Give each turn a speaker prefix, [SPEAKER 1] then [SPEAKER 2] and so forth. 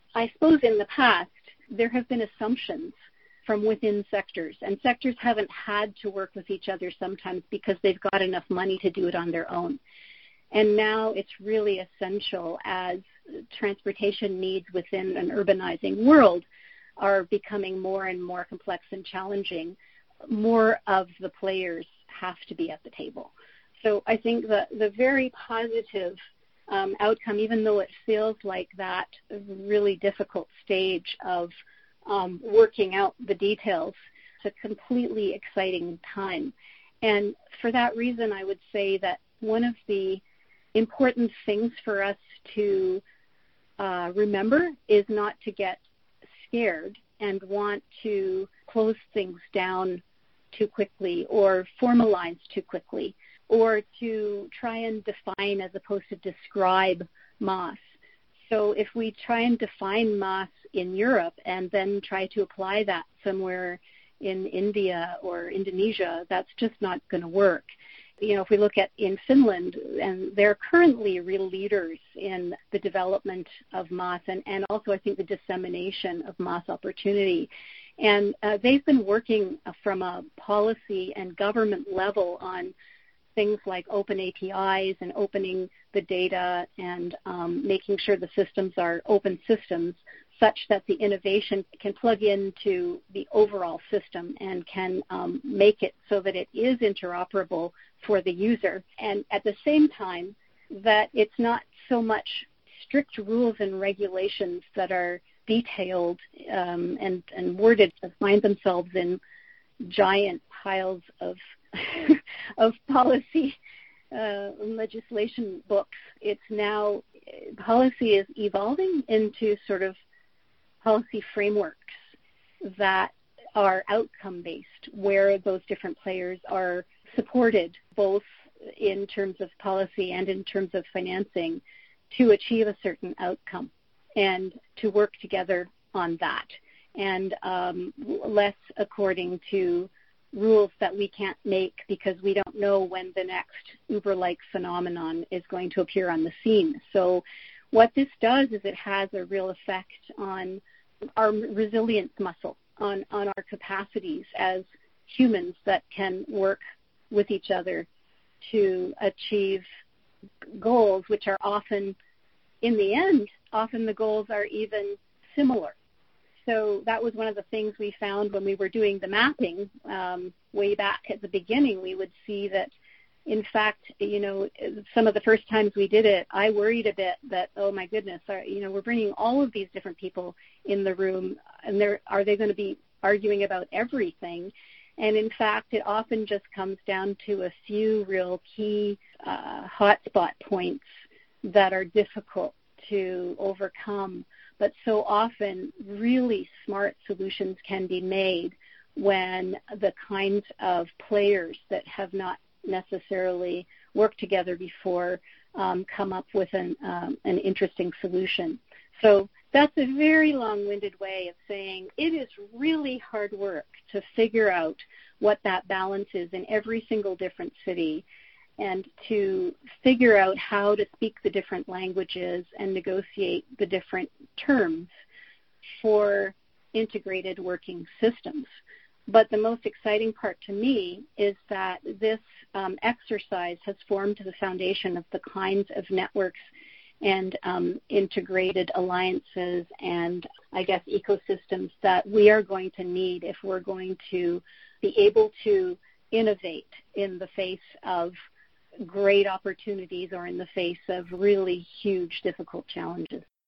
[SPEAKER 1] I suppose in the past, there have been assumptions from within sectors, and sectors haven't had to work with each other sometimes because they've got enough money to do it on their own. And now it's really essential as transportation needs within an urbanizing world are becoming more and more complex and challenging, more of the players have to be at the table. So I think the very positive outcome, even though it feels like that really difficult stage of working out the details, it's a completely exciting time. And for that reason, I would say that one of the important things for us to remember is not to get scared and want to close things down too quickly or formalize too quickly, or to try and define as opposed to describe MaaS. So if we try and define MaaS in Europe and then try to apply that somewhere in India or Indonesia, that's just not going to work. You know, if we look at in Finland, and they're currently real leaders in the development of MaaS and also I think the dissemination of MaaS opportunity. And they've been working from a policy and government level on things like open APIs and opening the data and making sure the systems are open systems such that the innovation can plug into the overall system and can make it so that it is interoperable for the user. And at the same time, that it's not so much strict rules and regulations that are detailed and worded to find themselves in giant piles of of policy legislation books. It's now, policy is evolving into sort of policy frameworks that are outcome-based, where those different players are supported both in terms of policy and in terms of financing to achieve a certain outcome and to work together on that, and less according to rules that we can't make because we don't know when the next Uber-like phenomenon is going to appear on the scene. So what this does is it has a real effect on our resilience muscle, on our capacities as humans that can work with each other to achieve goals, which are often, in the end, often the goals are even similar. So that was one of the things we found when we were doing the mapping way back at the beginning. We would see that, in fact, you know, some of the first times we did it, I worried a bit that, oh my goodness, we're bringing all of these different people in the room, and are they going to be arguing about everything? And in fact, it often just comes down to a few real key hotspot points that are difficult to overcome. But so often, really smart solutions can be made when the kinds of players that have not necessarily worked together before come up with an interesting solution. So that's a very long-winded way of saying it is really hard work to figure out what that balance is in every single different city, and to figure out how to speak the different languages and negotiate the different terms for integrated working systems. But the most exciting part to me is that this exercise has formed the foundation of the kinds of networks and integrated alliances and, I guess, ecosystems that we are going to need if we're going to be able to innovate in the face of great opportunities or in the face of really huge, difficult challenges.